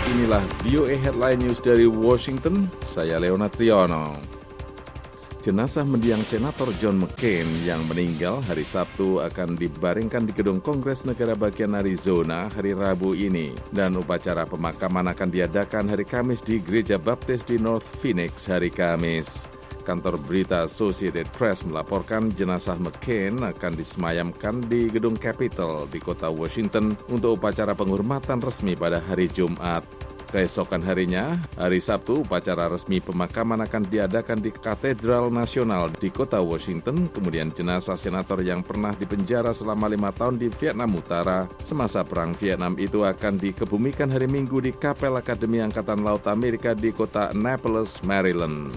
Inilah VOA Headline News dari Washington, saya Leonard Triono. Jenazah mendiang Senator John McCain yang meninggal hari Sabtu akan dibaringkan di Gedung Kongres Negara Bagian Arizona hari Rabu ini. Dan upacara pemakaman akan diadakan hari Kamis di Gereja Baptis di North Phoenix hari Kamis. Kantor berita Associated Press melaporkan jenazah McCain akan disemayamkan di Gedung Capitol di kota Washington untuk upacara penghormatan resmi pada hari Jumat. Keesokan harinya, hari Sabtu, upacara resmi pemakaman akan diadakan di Katedral Nasional di kota Washington. Kemudian jenazah senator yang pernah dipenjara selama 5 tahun di Vietnam Utara semasa Perang Vietnam itu akan dikebumikan hari Minggu di Kapel Akademi Angkatan Laut Amerika di kota Annapolis, Maryland.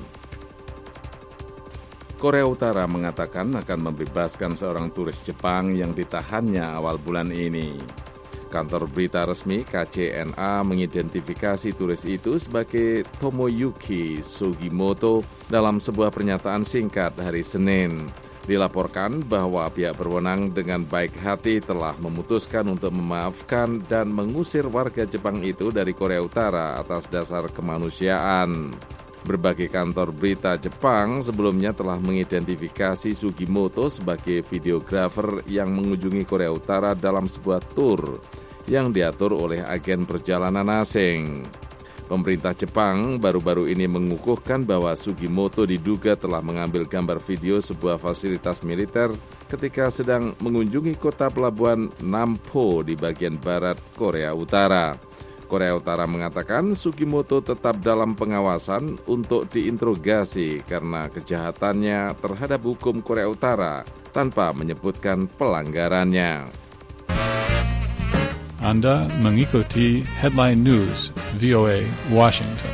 Korea Utara mengatakan akan membebaskan seorang turis Jepang yang ditahannya awal bulan ini. Kantor berita resmi KCNA mengidentifikasi turis itu sebagai Tomoyuki Sugimoto dalam sebuah pernyataan singkat hari Senin. Dilaporkan bahwa pihak berwenang dengan baik hati telah memutuskan untuk memaafkan dan mengusir warga Jepang itu dari Korea Utara atas dasar kemanusiaan. Berbagai kantor berita Jepang sebelumnya telah mengidentifikasi Sugimoto sebagai videografer yang mengunjungi Korea Utara dalam sebuah tur yang diatur oleh agen perjalanan asing. Pemerintah Jepang baru-baru ini mengukuhkan bahwa Sugimoto diduga telah mengambil gambar video sebuah fasilitas militer ketika sedang mengunjungi kota pelabuhan Nampo di bagian barat Korea Utara. Korea Utara mengatakan Sugimoto tetap dalam pengawasan untuk diinterogasi karena kejahatannya terhadap hukum Korea Utara tanpa menyebutkan pelanggarannya. Anda mengikuti Headline News VOA Washington.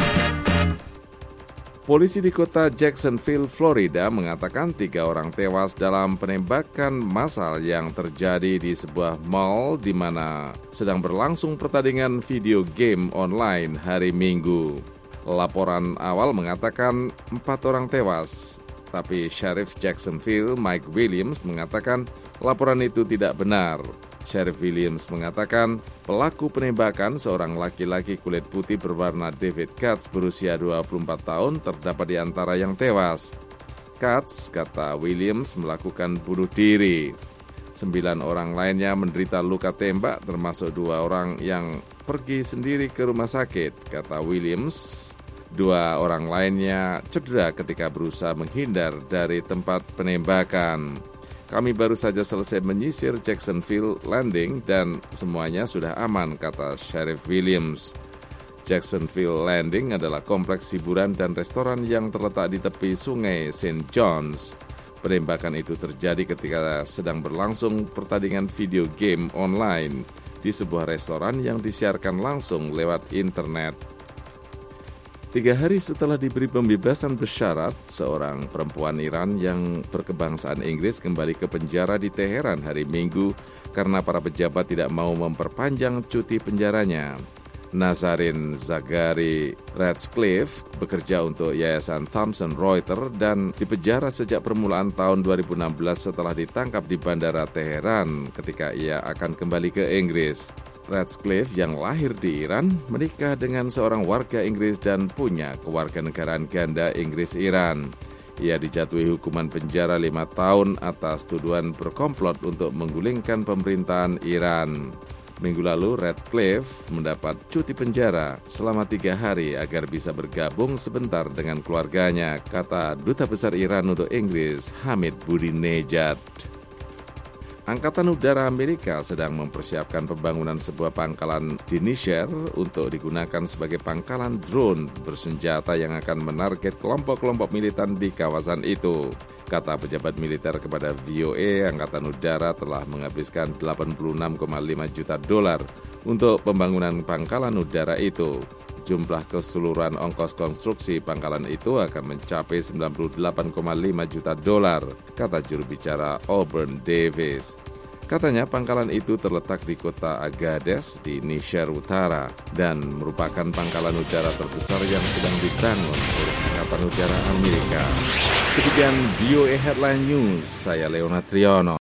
Polisi di kota Jacksonville, Florida mengatakan 3 orang tewas dalam penembakan massal yang terjadi di sebuah mall di mana sedang berlangsung pertandingan video game online hari Minggu. Laporan awal mengatakan 4 orang tewas, tapi Sheriff Jacksonville Mike Williams mengatakan laporan itu tidak benar. Sheriff Williams mengatakan pelaku penembakan seorang laki-laki kulit putih berwarna David Katz berusia 24 tahun terdapat di antara yang tewas. Katz, kata Williams, melakukan bunuh diri. 9 orang lainnya menderita luka tembak termasuk 2 orang yang pergi sendiri ke rumah sakit, kata Williams. 2 orang lainnya cedera ketika berusaha menghindar dari tempat penembakan. Kami baru saja selesai menyisir Jacksonville Landing dan semuanya sudah aman, kata Sheriff Williams. Jacksonville Landing adalah kompleks hiburan dan restoran yang terletak di tepi sungai St. John's. Penembakan itu terjadi ketika sedang berlangsung pertandingan video game online di sebuah restoran yang disiarkan langsung lewat internet. 3 hari setelah diberi pembebasan bersyarat, seorang perempuan Iran yang berkebangsaan Inggris kembali ke penjara di Teheran hari Minggu karena para pejabat tidak mau memperpanjang cuti penjaranya. Nazarin Zaghari Ratcliffe bekerja untuk Yayasan Thomson Reuters dan dipenjara sejak permulaan tahun 2016 setelah ditangkap di Bandara Teheran ketika ia akan kembali ke Inggris. Ratcliffe yang lahir di Iran menikah dengan seorang warga Inggris dan punya kewarganegaraan ganda Inggris-Iran. Ia dijatuhi hukuman penjara 5 tahun atas tuduhan berkomplot untuk menggulingkan pemerintahan Iran. Minggu lalu, Ratcliffe mendapat cuti penjara selama 3 hari agar bisa bergabung sebentar dengan keluarganya, kata Duta Besar Iran untuk Inggris, Hamid Budinejad. Angkatan Udara Amerika sedang mempersiapkan pembangunan sebuah pangkalan di Niger untuk digunakan sebagai pangkalan drone bersenjata yang akan menarget kelompok-kelompok militan di kawasan itu. Kata pejabat militer kepada VOA, Angkatan Udara telah menghabiskan $86,5 juta untuk pembangunan pangkalan udara itu. Jumlah keseluruhan ongkos konstruksi pangkalan itu akan mencapai $98,5 juta, kata juru bicara Auburn Davis. Katanya pangkalan itu terletak di kota Agadez di Niger Utara dan merupakan pangkalan udara terbesar yang sedang dibangun oleh Angkatan Udara Amerika. Demikian VOA Headline News, saya Leonard Triono.